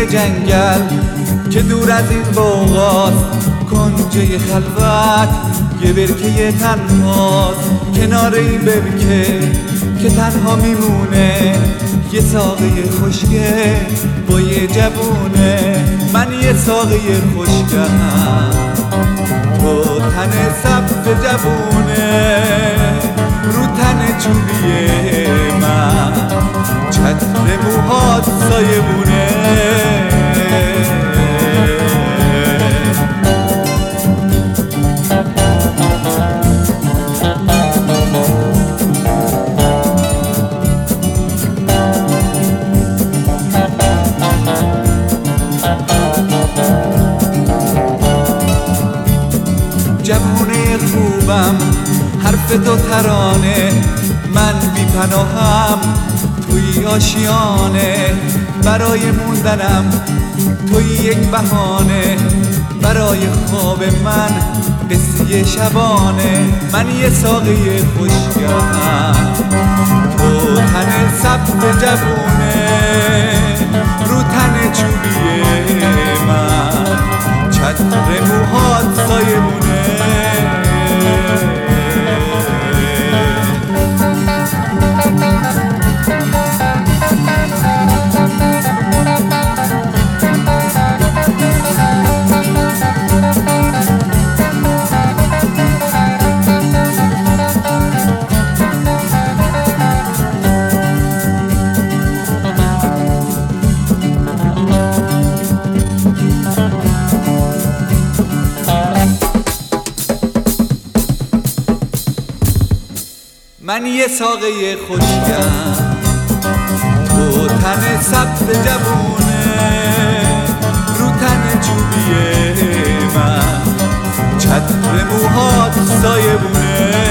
جنگل که دور از این بوغاست، کنجه خلوت یه برکه تنهاست. کنار این برکه که تنها میمونه یه ساقه خشکه با یه جوونه. من یه ساقه خشکم تو تن سبز جوونه، رو تن چوبیه من چتر موهات سایبونه. جوونه خوبم حرف تو ترانه، من بی پناهم توی آشیانه. برای موندنم توی یک بهانه، برای خواب من قصه شبانه. من یه ساقه خشکم تو تن سبز جوونه، رو تن چوبیه من چتر موهات سایبونه. من یه ساقه خشکم تو تن سبز جوونه، رو تن چوبیه من چتر موهات سایبونه.